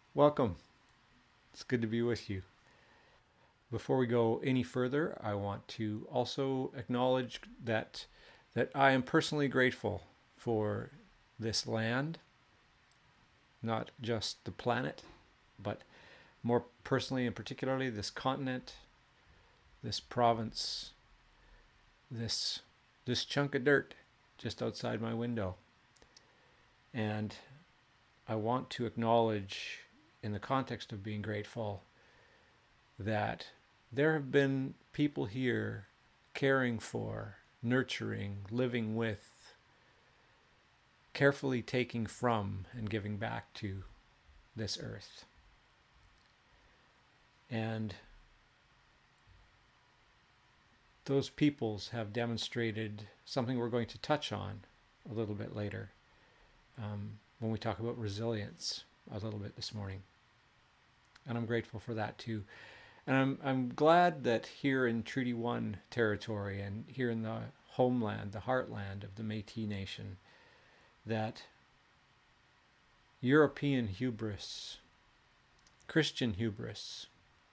Welcome. It's good to be with you. Before we go any further, I want to also acknowledge that I am personally grateful for this land, not just the planet, but more personally and particularly this continent, this province, this this chunk of dirt just outside my window. And I want to acknowledge, in the context of being grateful, that there have been people here caring for, nurturing, living with, carefully taking from, and giving back to this earth. And those peoples have demonstrated something we're going to touch on a little bit later when we talk about resilience a little bit this morning. And I'm grateful for that too. And I'm glad that here in Treaty 1 territory and here in the homeland, the heartland of the Métis Nation, that European hubris, Christian hubris,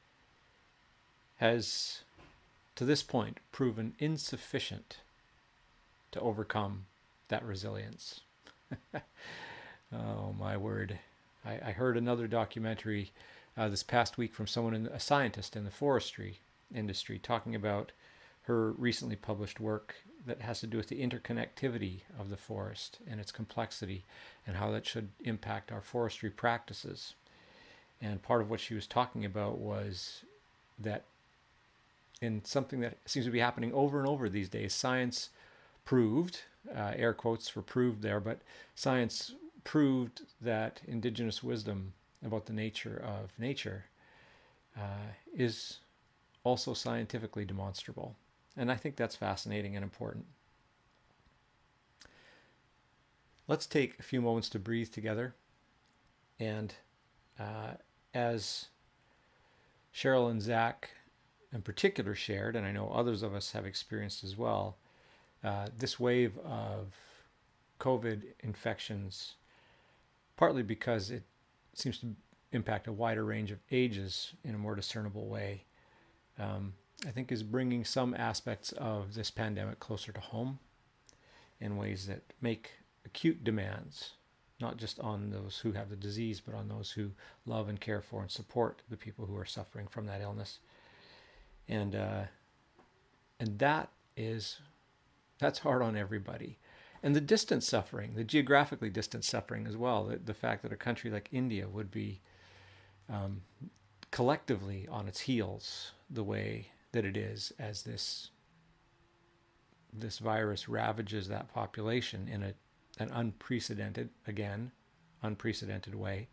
has to this point proven insufficient to overcome that resilience. Oh, my word. I heard another documentary this past week from a scientist in the forestry industry, talking about her recently published work that has to do with the interconnectivity of the forest and its complexity and how that should impact our forestry practices. And part of what she was talking about was that in something that seems to be happening over and over these days, science proved, air quotes for proved there, but science proved that indigenous wisdom about the nature of nature is also scientifically demonstrable. And I think that's fascinating and important. Let's take a few moments to breathe together. And as Cheryl and Zach in particular shared, and I know others of us have experienced as well, this wave of COVID infections, partly because it seems to impact a wider range of ages in a more discernible way, I think is bringing some aspects of this pandemic closer to home in ways that make acute demands, not just on those who have the disease, but on those who love and care for and support the people who are suffering from that illness. And that's hard on everybody. And the distant suffering, the geographically distant suffering as well, the fact that a country like India would be collectively on its heels the way that it is, as this virus ravages that population in an unprecedented way.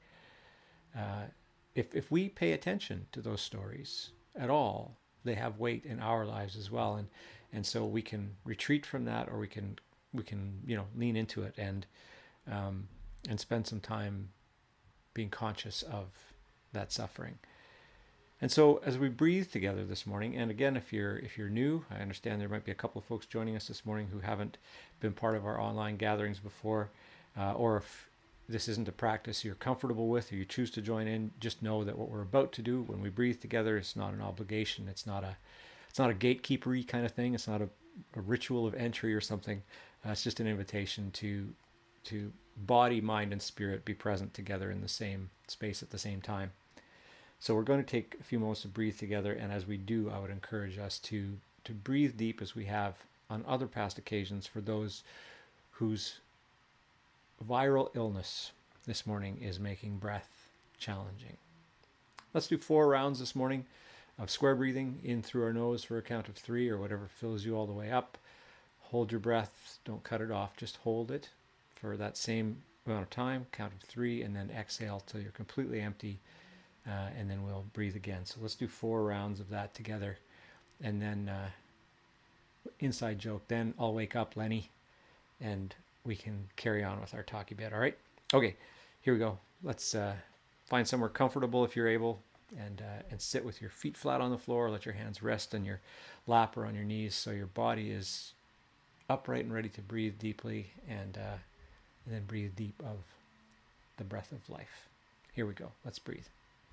If we pay attention to those stories at all, they have weight in our lives as well, and so we can retreat from that, or we can lean into it and spend some time being conscious of that suffering. And so as we breathe together this morning, and again, if you're new, I understand there might be a couple of folks joining us this morning who haven't been part of our online gatherings before, or if this isn't a practice you're comfortable with or you choose to join in, just know that what we're about to do when we breathe together is not an obligation. It's not a gatekeepery kind of thing. It's not a ritual of entry or something. It's just an invitation to body, mind, and spirit be present together in the same space at the same time. So we're going to take a few moments to breathe together, and as we do, I would encourage us to breathe deep as we have on other past occasions for those whose viral illness this morning is making breath challenging. Let's do 4 rounds this morning of square breathing in through our nose for a count of 3, or whatever fills you all the way up. Hold your breath, don't cut it off, just hold it for that same amount of time, count of 3, and then exhale till you're completely empty, and then we'll breathe again. So let's do 4 rounds of that together, and then inside joke, then I'll wake up Lenny and we can carry on with our talkie bit. All right? Okay, here we go. Let's find somewhere comfortable if you're able, and sit with your feet flat on the floor. Let your hands rest on your lap or on your knees so your body is upright and ready to breathe deeply, and then breathe deep of the breath of life. Here we go. Let's breathe.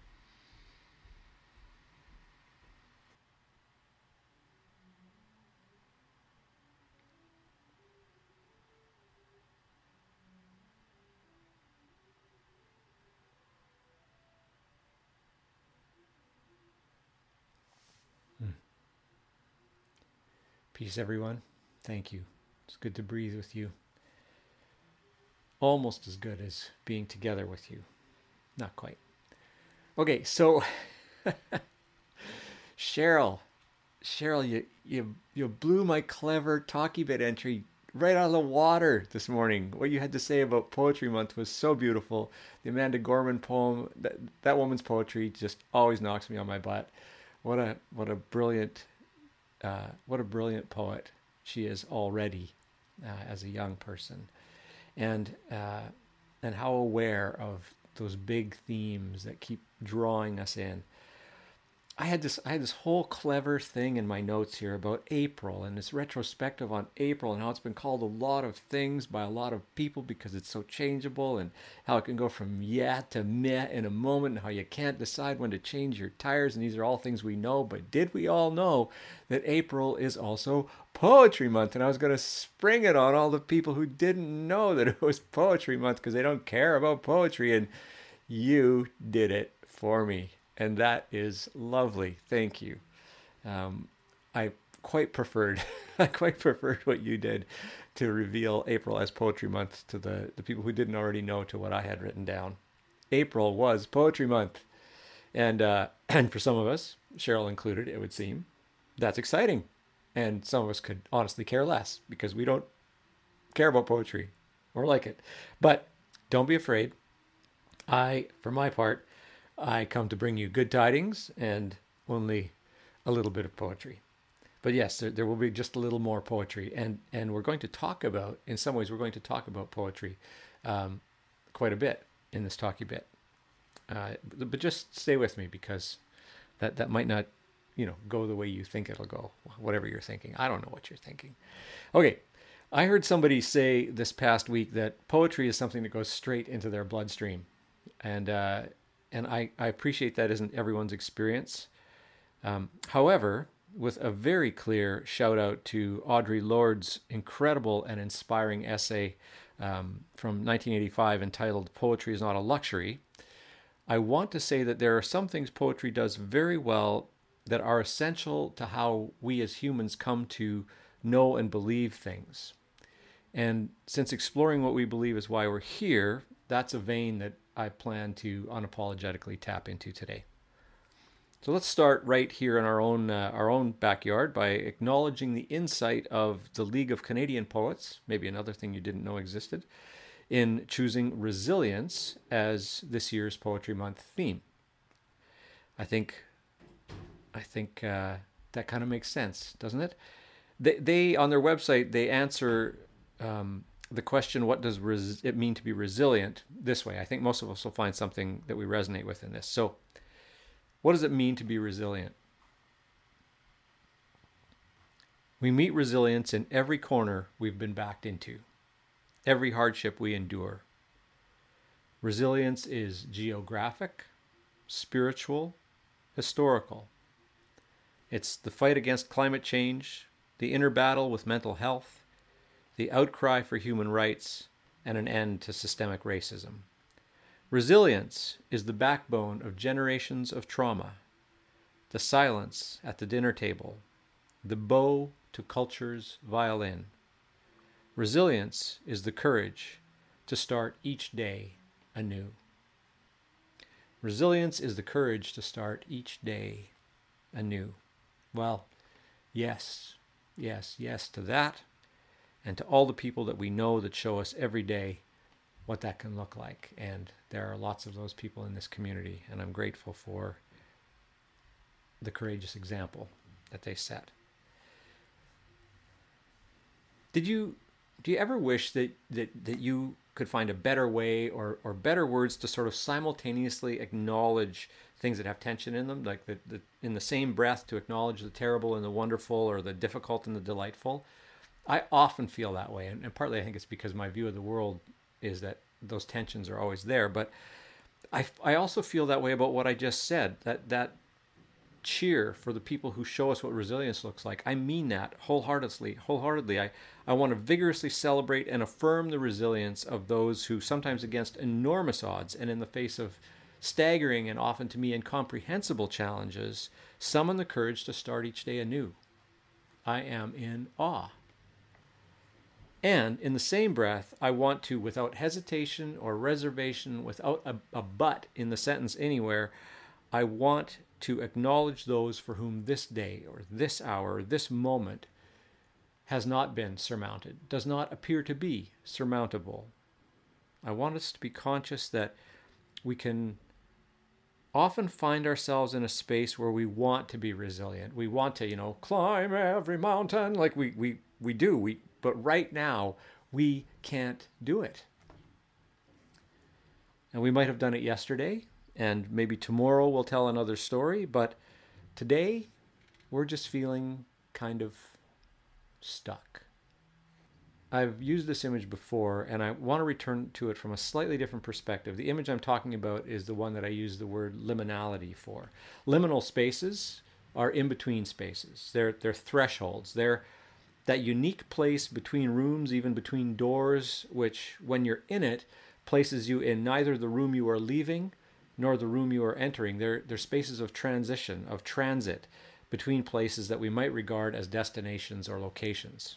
Peace, everyone. Thank you. It's good to breathe with you. Almost as good as being together with you. Not quite. Okay, so Cheryl, you blew my clever talkie bit entry right out of the water this morning. What you had to say about Poetry Month was so beautiful. The Amanda Gorman poem, that woman's poetry just always knocks me on my butt. What a brilliant poet she is already as a young person, and how aware of those big themes that keep drawing us in. I had this whole clever thing in my notes here about April and this retrospective on April and how it's been called a lot of things by a lot of people because it's so changeable, and how it can go from yeah to meh in a moment, and how you can't decide when to change your tires. And these are all things we know, but did we all know that April is also Poetry Month? And I was going to spring it on all the people who didn't know that it was Poetry Month because they don't care about poetry, and you did it for me. And that is lovely. Thank you. I quite preferred what you did to reveal April as Poetry Month to the people who didn't already know to what I had written down. April was Poetry Month. And and for some of us, Cheryl included, it would seem, that's exciting. And some of us could honestly care less because we don't care about poetry or like it. But don't be afraid. For my part, I come to bring you good tidings and only a little bit of poetry. But yes, there will be just a little more poetry. And we're going to talk about, in some ways, we're going to talk about poetry quite a bit in this talkie bit. But just stay with me because that might not, go the way you think it'll go, whatever you're thinking. I don't know what you're thinking. Okay, I heard somebody say this past week that poetry is something that goes straight into their bloodstream. And I appreciate that isn't everyone's experience. However, with a very clear shout out to Audre Lorde's incredible and inspiring essay from 1985 entitled "Poetry is Not a Luxury," I want to say that there are some things poetry does very well that are essential to how we as humans come to know and believe things. And since exploring what we believe is why we're here, that's a vein that I plan to unapologetically tap into today. So let's start right here in our own backyard by acknowledging the insight of the League of Canadian Poets, maybe another thing you didn't know existed, in choosing resilience as this year's Poetry Month theme. I think that kind of makes sense, doesn't it? They on their website they answer the question, what does it mean to be resilient, this way. I think most of us will find something that we resonate with in this. So, what does it mean to be resilient? We meet resilience in every corner we've been backed into, every hardship we endure. Resilience is geographic, spiritual, historical. It's the fight against climate change, the inner battle with mental health, the outcry for human rights, and an end to systemic racism. Resilience is the backbone of generations of trauma, the silence at the dinner table, the bow to culture's violin. Resilience is the courage to start each day anew. Resilience is the courage to start each day anew. Well, yes to that, and to all the people that we know that show us every day what that can look like. And there are lots of those people in this community, and I'm grateful for the courageous example that they set. Do you ever wish that you could find a better way or better words to sort of simultaneously acknowledge things that have tension in them, like in the same breath to acknowledge the terrible and the wonderful, or the difficult and the delightful? I often feel that way, and partly I think it's because my view of the world is that those tensions are always there. But I also feel that way about what I just said, that cheer for the people who show us what resilience looks like. I mean that wholeheartedly. I want to vigorously celebrate and affirm the resilience of those who, sometimes against enormous odds and in the face of staggering and often to me incomprehensible challenges, summon the courage to start each day anew. I am in awe. And in the same breath, I want to, without hesitation or reservation, without a but in the sentence anywhere, I want to acknowledge those for whom this day or this hour or this moment has not been surmounted, does not appear to be surmountable. I want us to be conscious that we can often find ourselves in a space where we want to be resilient. We want to, climb every mountain like we do. But right now, we can't do it. And we might have done it yesterday, and maybe tomorrow we'll tell another story, but today we're just feeling kind of stuck. I've used this image before, and I want to return to it from a slightly different perspective. The image I'm talking about is the one that I use the word liminality for. Liminal spaces are in-between spaces. They're thresholds. They're that unique place between rooms, even between doors, which, when you're in it, places you in neither the room you are leaving nor the room you are entering. They're spaces of transition, of transit, between places that we might regard as destinations or locations.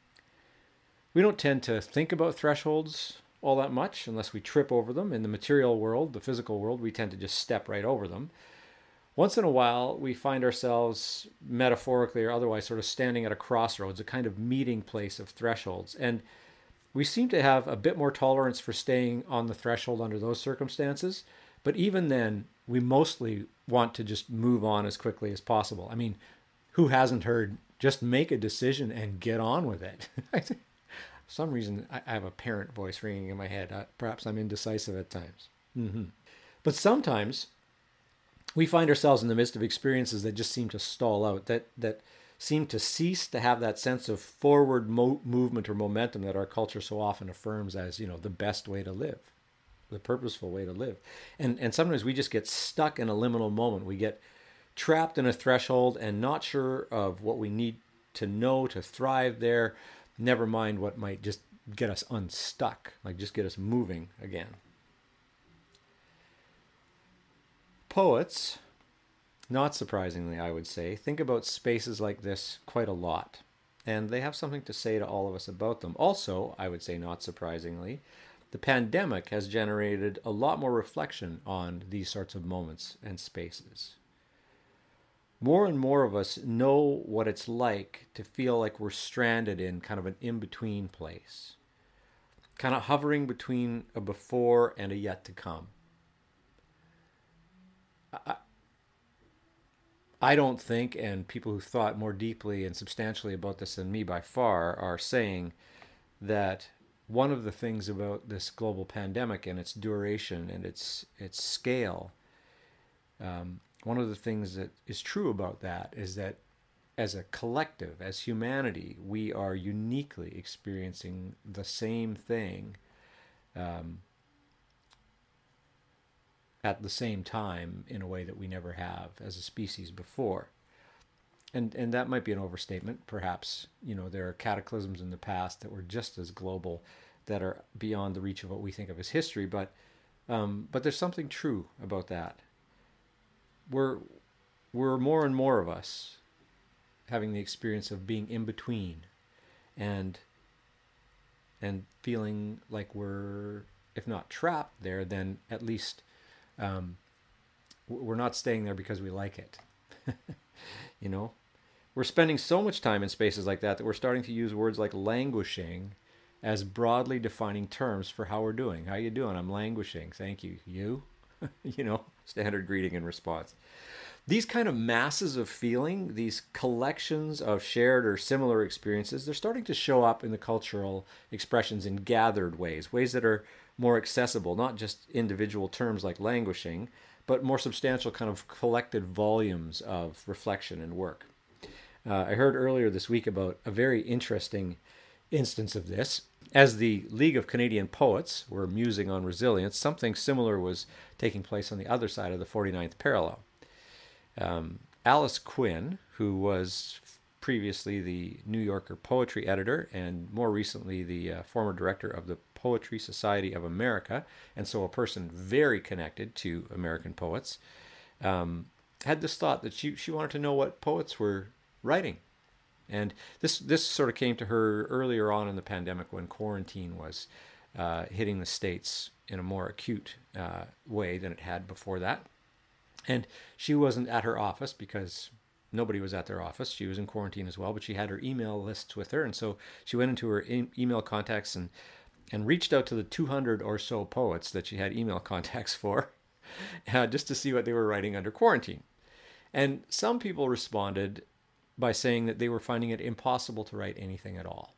We don't tend to think about thresholds all that much unless we trip over them. In the material world, the physical world, we tend to just step right over them. Once in a while, we find ourselves, metaphorically or otherwise, sort of standing at a crossroads, a kind of meeting place of thresholds. And we seem to have a bit more tolerance for staying on the threshold under those circumstances. But even then, we mostly want to just move on as quickly as possible. I mean, who hasn't heard, just make a decision and get on with it? For some reason, I have a parent voice ringing in my head. Perhaps I'm indecisive at times. But sometimes we find ourselves in the midst of experiences that just seem to stall out, that seem to cease to have that sense of forward movement or momentum that our culture so often affirms as, the best way to live, the purposeful way to live. And sometimes we just get stuck in a liminal moment. We get trapped in a threshold and not sure of what we need to know to thrive there, never mind what might just get us unstuck, like just get us moving again. Poets, not surprisingly, I would say, think about spaces like this quite a lot, and they have something to say to all of us about them. Also, I would say not surprisingly, the pandemic has generated a lot more reflection on these sorts of moments and spaces. More and more of us know what it's like to feel like we're stranded in kind of an in-between place, kind of hovering between a before and a yet to come. I don't think, and people who thought more deeply and substantially about this than me by far are saying that one of the things about this global pandemic and its duration and its scale, one of the things that is true about that is that as a collective, as humanity, we are uniquely experiencing the same thing at the same time in a way that we never have as a species before. And that might be an overstatement. Perhaps, there are cataclysms in the past that were just as global that are beyond the reach of what we think of as history, but there's something true about that. We're more and more of us having the experience of being in between and feeling like we're, if not trapped there, then at least we're not staying there because we like it. We're spending so much time in spaces like that we're starting to use words like languishing as broadly defining terms for how we're doing. How you doing? I'm languishing. Thank you. You? Standard greeting and response. These kind of masses of feeling, these collections of shared or similar experiences, they're starting to show up in the cultural expressions in gathered ways that are more accessible, not just individual terms like languishing, but more substantial kind of collected volumes of reflection and work. I heard earlier this week about a very interesting instance of this. As the League of Canadian Poets were musing on resilience, something similar was taking place on the other side of the 49th parallel. Alice Quinn, who was previously the New Yorker poetry editor and more recently the former director of the Poetry Society of America, and so a person very connected to American poets, had this thought that she wanted to know what poets were writing. And this sort of came to her earlier on in the pandemic when quarantine was hitting the States in a more acute way than it had before that. And she wasn't at her office because nobody was at their office. She was in quarantine as well, but she had her email lists with her. And so she went into her email contacts and reached out to the 200 or so poets that she had email contacts for just to see what they were writing under quarantine. And some people responded by saying that they were finding it impossible to write anything at all.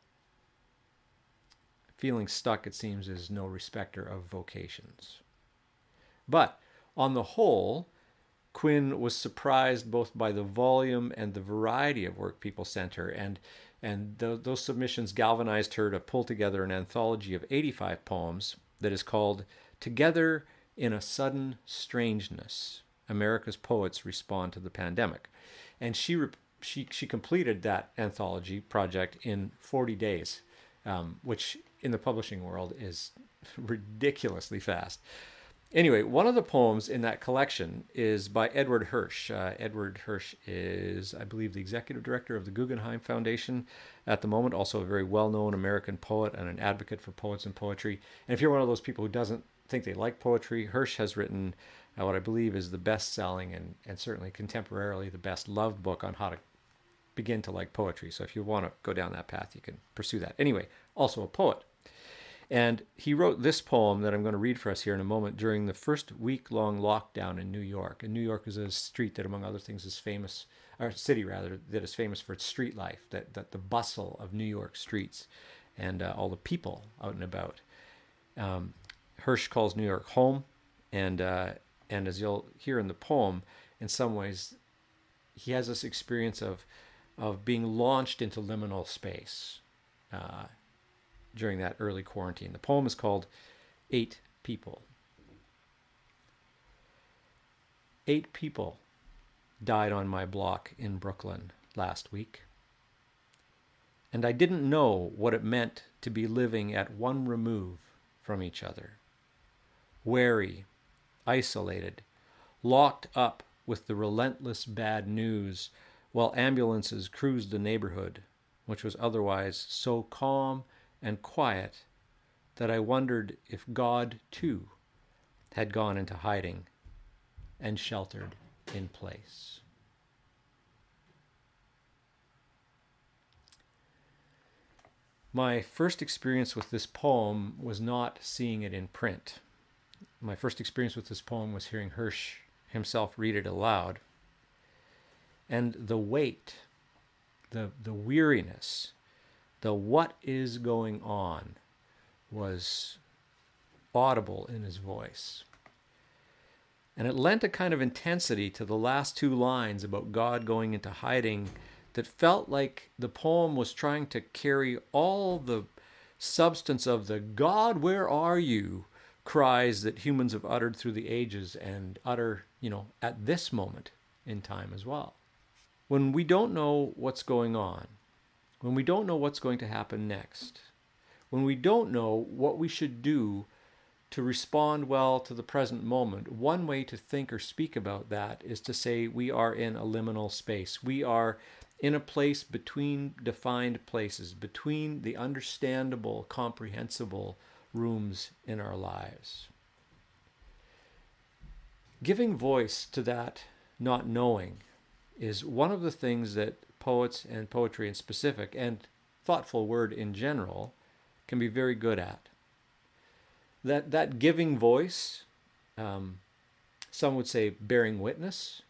Feeling stuck, it seems, is no respecter of vocations. But on the whole, Quinn was surprised both by the volume and the variety of work people sent her, and those submissions galvanized her to pull together an anthology of 85 poems that is called Together in a Sudden Strangeness, America's Poets Respond to the Pandemic. And she completed that anthology project in 40 days, which in the publishing world is ridiculously fast. Anyway, one of the poems in that collection is by Edward Hirsch. Edward Hirsch is, I believe, the executive director of the Guggenheim Foundation at the moment, also a very well-known American poet and an advocate for poets and poetry. And if you're one of those people who doesn't think they like poetry, Hirsch has written what I believe is the best-selling and certainly contemporarily the best-loved book on how to begin to like poetry. So if you want to go down that path, you can pursue that. Anyway, also a poet. And he wrote this poem that I'm going to read for us here in a moment during the first week-long lockdown in New York. And New York is a street that, among other things, is famous, or city rather, that is famous for its street life, that the bustle of New York streets and all the people out and about. Hirsch calls New York home, and as you'll hear in the poem, in some ways, he has this experience of being launched into liminal space during that early quarantine. The poem is called 8 People. 8 people died on my block in Brooklyn last week, and I didn't know what it meant to be living at one remove from each other, wary, isolated, locked up with the relentless bad news while ambulances cruised the neighborhood, which was otherwise so calm and quiet that I wondered if God, too, had gone into hiding and sheltered in place. My first experience with this poem was not seeing it in print. My first experience with this poem was hearing Hirsch himself read it aloud. And the weight, the weariness, the what is going on was audible in his voice. And it lent a kind of intensity to the last 2 lines about God going into hiding that felt like the poem was trying to carry all the substance of the "God, where are you?" cries that humans have uttered through the ages and utter, at this moment in time as well. When we don't know what's going on, when we don't know what's going to happen next, when we don't know what we should do to respond well to the present moment, one way to think or speak about that is to say we are in a liminal space. We are in a place between defined places, between the understandable, comprehensible rooms in our lives. Giving voice to that not knowing is one of the things that poets and poetry in specific, and thoughtful word in general, can be very good at. That giving voice, some would say bearing witness,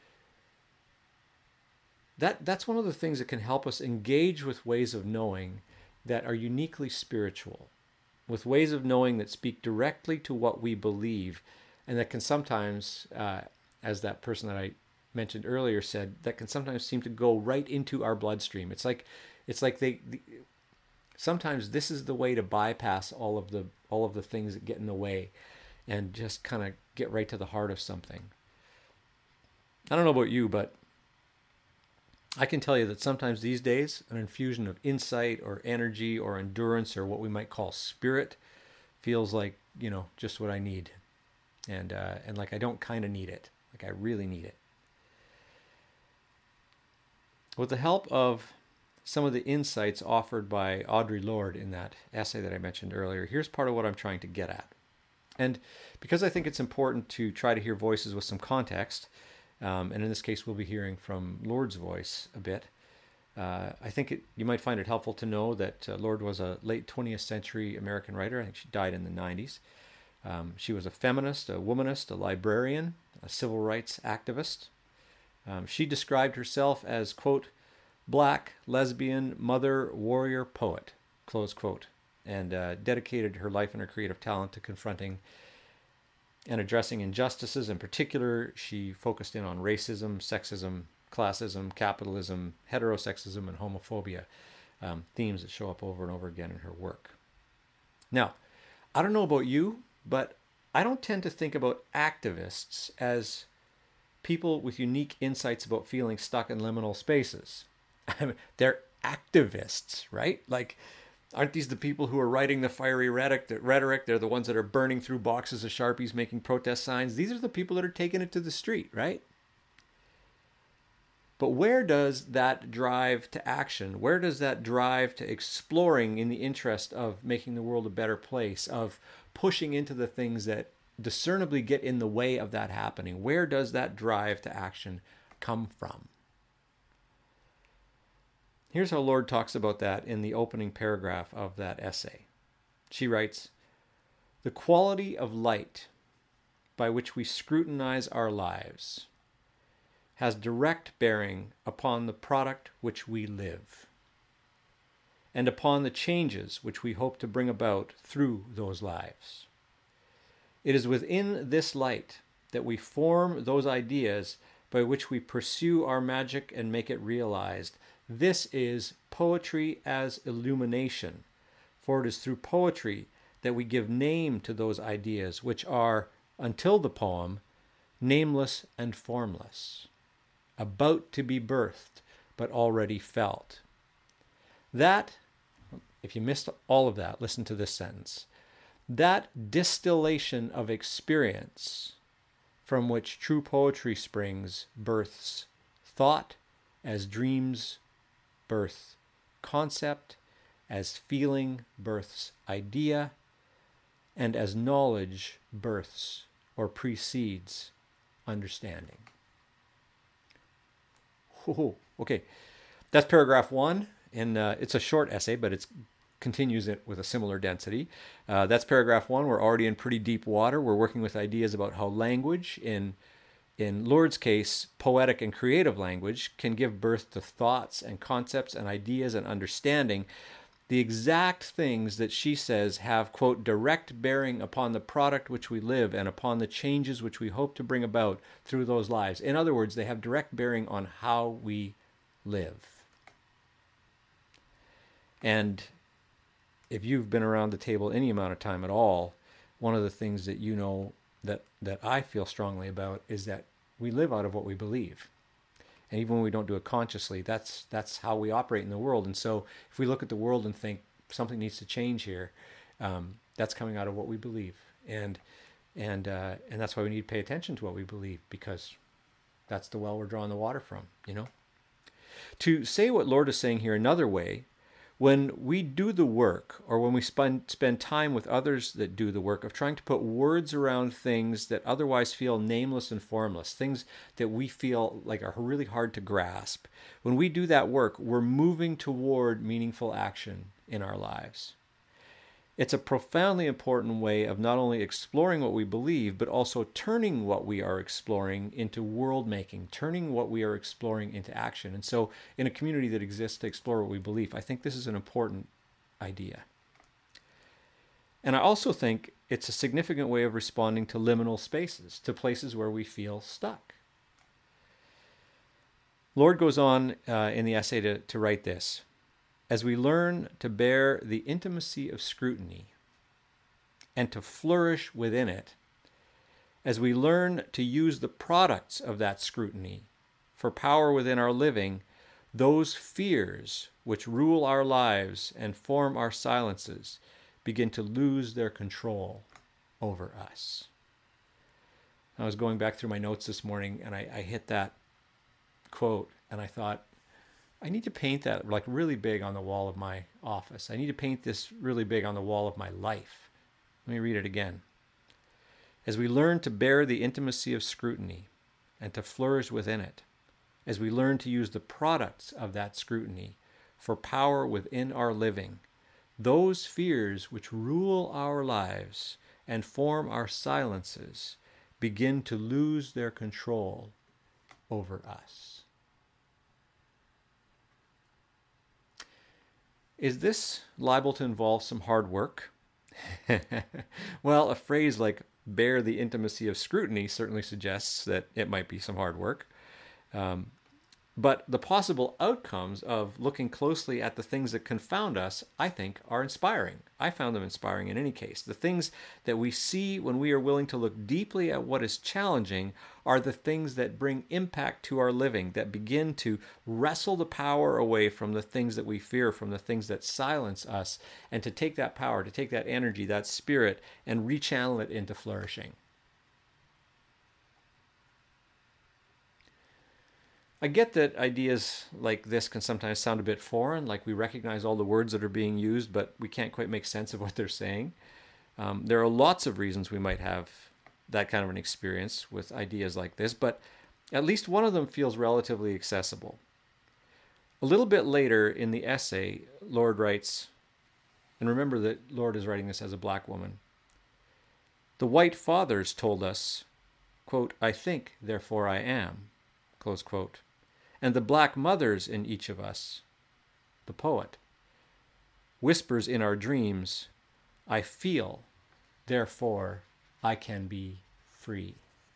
that's one of the things that can help us engage with ways of knowing that are uniquely spiritual, with ways of knowing that speak directly to what we believe, and that can sometimes, as that person that I mentioned earlier said, that can sometimes seem to go right into our bloodstream. It's like sometimes this is the way to bypass all of the things that get in the way and just kind of get right to the heart of something. I don't know about you, but I can tell you that sometimes these days, an infusion of insight or energy or endurance or what we might call spirit feels like, just what I need. And like I don't kind of need it. Like I really need it. With the help of some of the insights offered by Audre Lorde in that essay that I mentioned earlier, here's part of what I'm trying to get at. And because I think it's important to try to hear voices with some context, and in this case we'll be hearing from Lorde's voice a bit, I think you might find it helpful to know that Lorde was a late 20th century American writer. I think she died in the 90s. She was a feminist, a womanist, a librarian, a civil rights activist. She described herself as, quote, black, lesbian, mother, warrior, poet, close quote, and dedicated her life and her creative talent to confronting and addressing injustices. In particular, she focused in on racism, sexism, classism, capitalism, heterosexism, and homophobia, themes that show up over and over again in her work. Now, I don't know about you, but I don't tend to think about activists as people with unique insights about feeling stuck in liminal spaces. They're activists, right? Like, aren't these the people who are writing the fiery rhetoric? They're the ones that are burning through boxes of Sharpies, making protest signs. These are the people that are taking it to the street, right? But where does that drive to action? Where does that drive to exploring in the interest of making the world a better place, of pushing into the things that discernibly get in the way of that happening? Where does that drive to action come from? Here's how Lorde talks about that in the opening paragraph of that essay. She writes, "The quality of light by which we scrutinize our lives has direct bearing upon the product which we live, and upon the changes which we hope to bring about through those lives. It is within this light that we form those ideas by which we pursue our magic and make it realized. This is poetry as illumination, for it is through poetry that we give name to those ideas which are, until the poem, nameless and formless, about to be birthed, but already felt. That, if you missed all of that, listen to this sentence. That distillation of experience from which true poetry springs births thought as dreams birth concept, as feeling births idea, and as knowledge births or precedes understanding." Okay, that's paragraph 1, and it's a short essay, but it continues it with a similar density. That's paragraph 1. We're already in pretty deep water. We're working with ideas about how language, in Lorde's case, poetic and creative language, can give birth to thoughts and concepts and ideas and understanding. The exact things that she says have, quote, direct bearing upon the product which we live and upon the changes which we hope to bring about through those lives. In other words, they have direct bearing on how we live. And if you've been around the table any amount of time at all, one of the things that you know that I feel strongly about is that we live out of what we believe. And even when we don't do it consciously, that's how we operate in the world. And so if we look at the world and think something needs to change here, that's coming out of what we believe. And that's why we need to pay attention to what we believe, because that's the well we're drawing the water from, To say what Lorde is saying here another way, when we do the work, or when we spend time with others that do the work of trying to put words around things that otherwise feel nameless and formless, things that we feel like are really hard to grasp, when we do that work, we're moving toward meaningful action in our lives. It's a profoundly important way of not only exploring what we believe, but also turning what we are exploring into world making, turning what we are exploring into action. And so in a community that exists to explore what we believe, I think this is an important idea. And I also think it's a significant way of responding to liminal spaces, to places where we feel stuck. Lorde goes on in the essay to write this. as we learn to bear the intimacy of scrutiny and to flourish within it, as we learn to use the products of that scrutiny for power within our living, those fears which rule our lives and form our silences begin to lose their control over us. I was going back through my notes this morning and I hit that quote and I thought, I need to paint that like really big on the wall of my office. I need to paint this really big on the wall of my life. Let me read it again. As we learn to bear the intimacy of scrutiny and to flourish within it, as we learn to use the products of that scrutiny for power within our living, those fears which rule our lives and form our silences begin to lose their control over us. Is this liable to involve some hard work? Well, a phrase like bear the intimacy of scrutiny certainly suggests that it might be some hard work. But the possible outcomes of looking closely at the things that confound us, I think, are inspiring. I found them inspiring in any case. The things that we see when we are willing to look deeply at what is challenging are the things that bring impact to our living, that begin to wrestle the power away from the things that we fear, from the things that silence us, and to take that power, to take that energy, that spirit, and rechannel it into flourishing. I get that ideas like this can sometimes sound a bit foreign, like we recognize all the words that are being used, but we can't quite make sense of what they're saying. There are lots of reasons we might have that kind of an experience with ideas like this, but at least one of them feels relatively accessible. A little bit later in the essay, Lorde writes, and remember that Lorde is writing this as a black woman, "The white fathers told us, quote, 'I think, therefore I am,' close quote. And the black mothers in each of us, the poet, whispers in our dreams, 'I feel, therefore I can be free.'"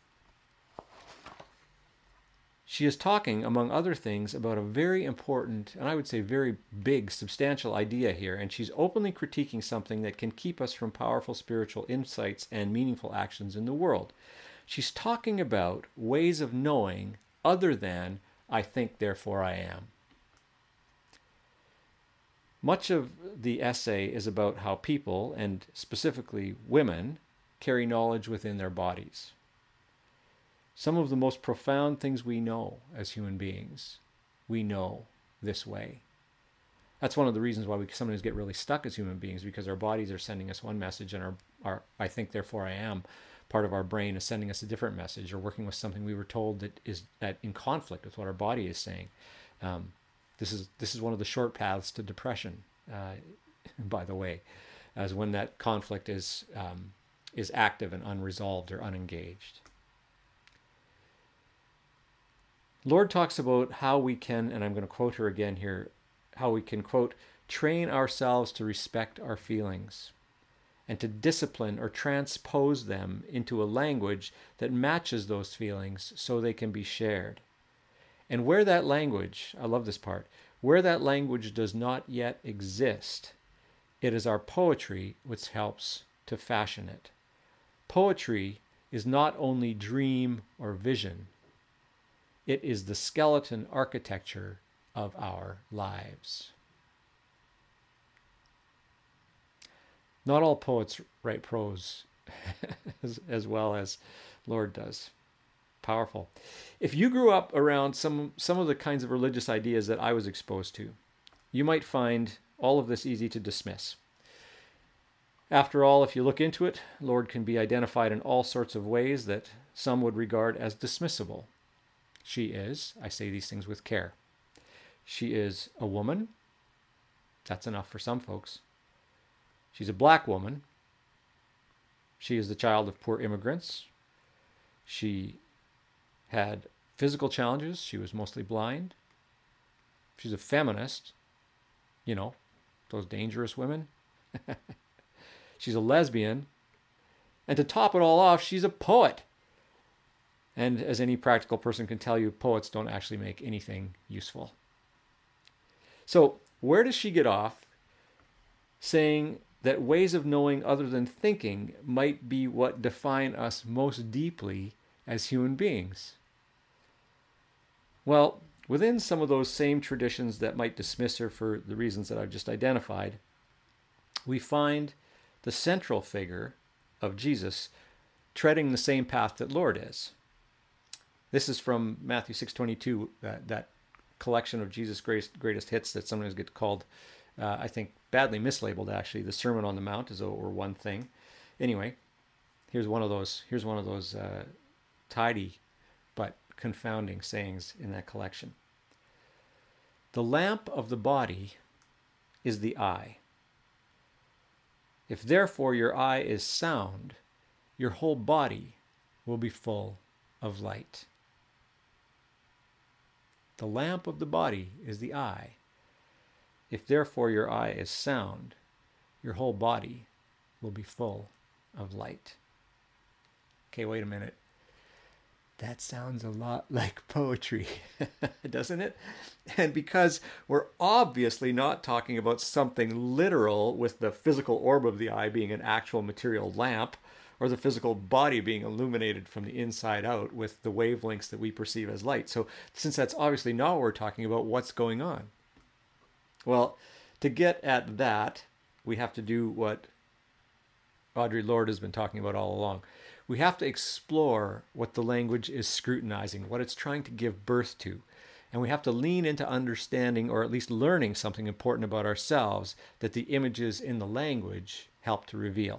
She is talking, among other things, about a very important, and I would say very big, substantial idea here, and she's openly critiquing something that can keep us from powerful spiritual insights and meaningful actions in the world. She's talking about ways of knowing other than "I think, therefore I am." Much of the essay is about how people, and specifically women, carry knowledge within their bodies. Some of the most profound things we know as human beings, we know this way. That's one of the reasons why we sometimes get really stuck as human beings, because our bodies are sending us one message and our "I think, therefore I am" part of our brain is sending us a different message, or working with something we were told that is in conflict with what our body is saying. This is one of the short paths to depression, by the way, as when that conflict is active and unresolved or unengaged. Lorde talks about how we can, and I'm going to quote her again here, how we can, quote, "train ourselves to respect our feelings and to discipline or transpose them into a language that matches those feelings so they can be shared. And where that language," I love this part, "where that language does not yet exist, it is our poetry which helps to fashion it. Poetry is not only dream or vision, it is the skeleton architecture of our lives." Not all poets write prose as well as Lorde does. Powerful. If you grew up around some of the kinds of religious ideas that I was exposed to, you might find all of this easy to dismiss. After all, if you look into it, Lorde can be identified in all sorts of ways that some would regard as dismissible. She is, I say these things with care, she is a woman. That's enough for some folks. She's a black woman. She is the child of poor immigrants. She had physical challenges. She was mostly blind. She's a feminist. You know, those dangerous women. She's a lesbian. And to top it all off, she's a poet. And as any practical person can tell you, poets don't actually make anything useful. So where does she get off saying that ways of knowing other than thinking might be what define us most deeply as human beings? Well, within some of those same traditions that might dismiss her for the reasons that I've just identified, we find the central figure of Jesus treading the same path that Lord is. This is from Matthew 6:22, that collection of Jesus' greatest hits that sometimes get called, I think, badly mislabeled actually. The Sermon on the Mount as though it were one thing. Anyway, here's one of those tidy but confounding sayings in that collection. The lamp of the body is the eye. If therefore your eye is sound, your whole body will be full of light. The lamp of the body is the eye. If therefore your eye is sound, your whole body will be full of light. Okay, wait a minute. That sounds a lot like poetry, doesn't it? And because we're obviously not talking about something literal with the physical orb of the eye being an actual material lamp, or the physical body being illuminated from the inside out with the wavelengths that we perceive as light. So since that's obviously not what we're talking about, what's going on? Well, to get at that, we have to do what Audre Lorde has been talking about all along. We have to explore what the language is scrutinizing, what it's trying to give birth to. And we have to lean into understanding, or at least learning, something important about ourselves that the images in the language help to reveal.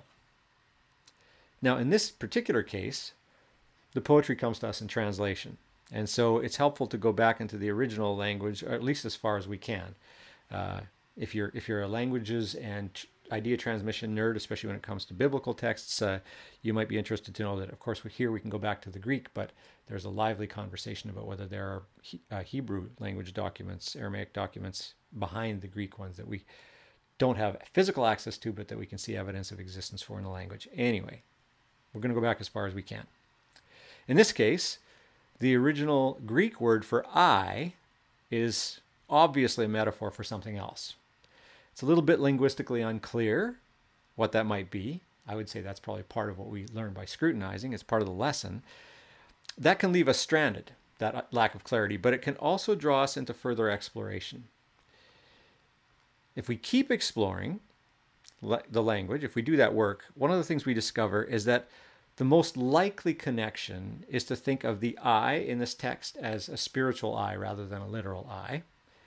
Now, in this particular case, the poetry comes to us in translation. And so it's helpful to go back into the original language, or at least as far as we can. If you're a languages and idea transmission nerd, especially when it comes to biblical texts, you might be interested to know that, of course, here we can go back to the Greek, but there's a lively conversation about whether there are Hebrew language documents, Aramaic documents behind the Greek ones that we don't have physical access to, but that we can see evidence of existence for in the language. Anyway, we're going to go back as far as we can. In this case, the original Greek word for eye is obviously a metaphor for something else. It's a little bit linguistically unclear what that might be. I would say that's probably part of what we learn by scrutinizing. It's part of the lesson. That can leave us stranded, that lack of clarity, but it can also draw us into further exploration. If we keep exploring the language, if we do that work, one of the things we discover is that the most likely connection is to think of the eye in this text as a spiritual eye rather than a literal eye.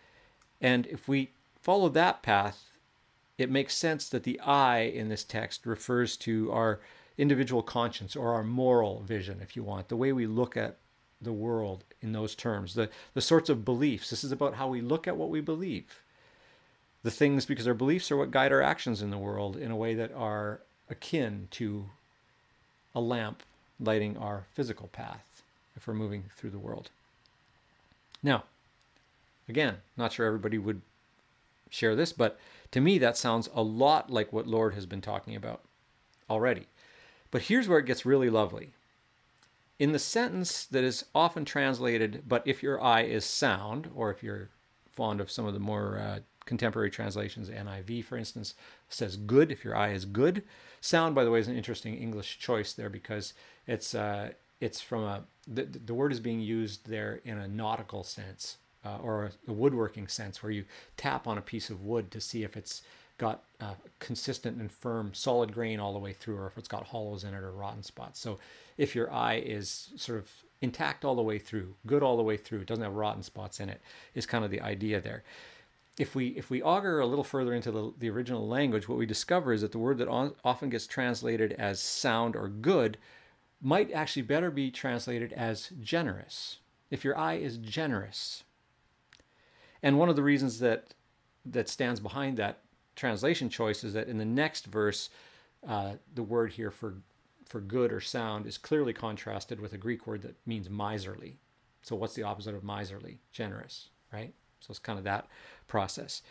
And if we follow that path, it makes sense that the I in this text refers to our individual conscience, or our moral vision, if you want, the way we look at the world in those terms, the sorts of beliefs. This is about how we look at what we believe. The things, because our beliefs are what guide our actions in the world in a way that are akin to a lamp lighting our physical path if we're moving through the world. Now, again, not sure everybody would share this, but to me that sounds a lot like what Lorde has been talking about already. But here's where it gets really lovely. In the sentence that is often translated, but if your eye is sound, or if you're fond of some of the more contemporary translations, NIV, for instance, says good, if your eye is good. Sound, by the way, is an interesting English choice there because it's from the word is being used there in a nautical sense. Or a woodworking sense, where you tap on a piece of wood to see if it's got consistent and firm solid grain all the way through, or if it's got hollows in it or rotten spots. So if your eye is sort of intact all the way through, good all the way through, it doesn't have rotten spots in it, is kind of the idea there. If we auger a little further into the original language, what we discover is that the word that often gets translated as sound or good might actually better be translated as generous. If your eye is generous. And one of the reasons that stands behind that translation choice is that in the next verse, the word here for good or sound is clearly contrasted with a Greek word that means miserly. So what's the opposite of miserly? Generous, right? So it's kind of that process.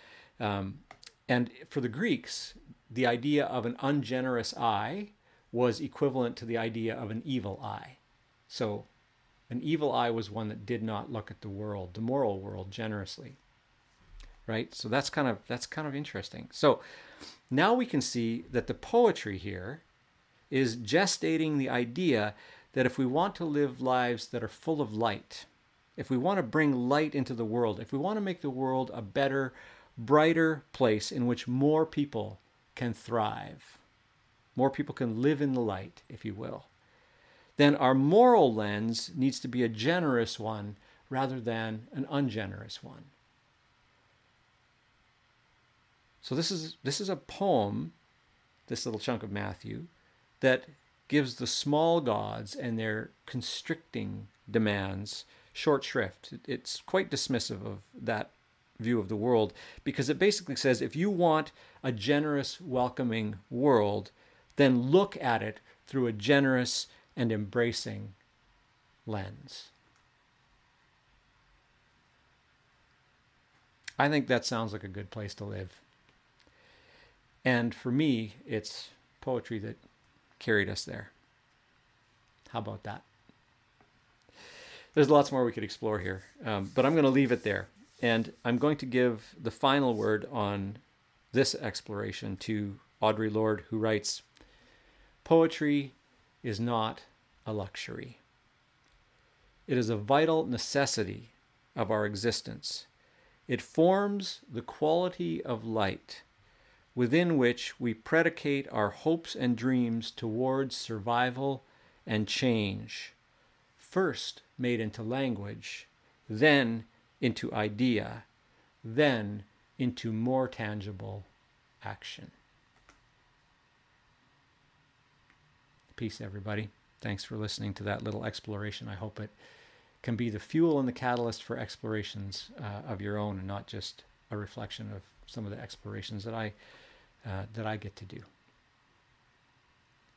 And for the Greeks, the idea of an ungenerous eye was equivalent to the idea of an evil eye. So an evil eye was one that did not look at the world, the moral world, generously. right? So that's kind of interesting. So now we can see that the poetry here is gestating the idea that if we want to live lives that are full of light, if we want to bring light into the world, if we want to make the world a better, brighter place in which more people can thrive, more people can live in the light, if you will, then our moral lens needs to be a generous one rather than an ungenerous one. So this is a poem, this little chunk of Matthew, that gives the small gods and their constricting demands short shrift. It's quite dismissive of that view of the world, because it basically says if you want a generous, welcoming world, then look at it through a generous and embracing lens. I think that sounds like a good place to live. And for me, it's poetry that carried us there. How about that? There's lots more we could explore here, but I'm going to leave it there. And I'm going to give the final word on this exploration to Audre Lorde, who writes, "Poetry is not a luxury. It is a vital necessity of our existence. It forms the quality of light within which we predicate our hopes and dreams towards survival and change, first made into language, then into idea, then into more tangible action." Peace, everybody. Thanks for listening to that little exploration. I hope it can be the fuel and the catalyst for explorations of your own, and not just a reflection of some of the explorations that I get to do.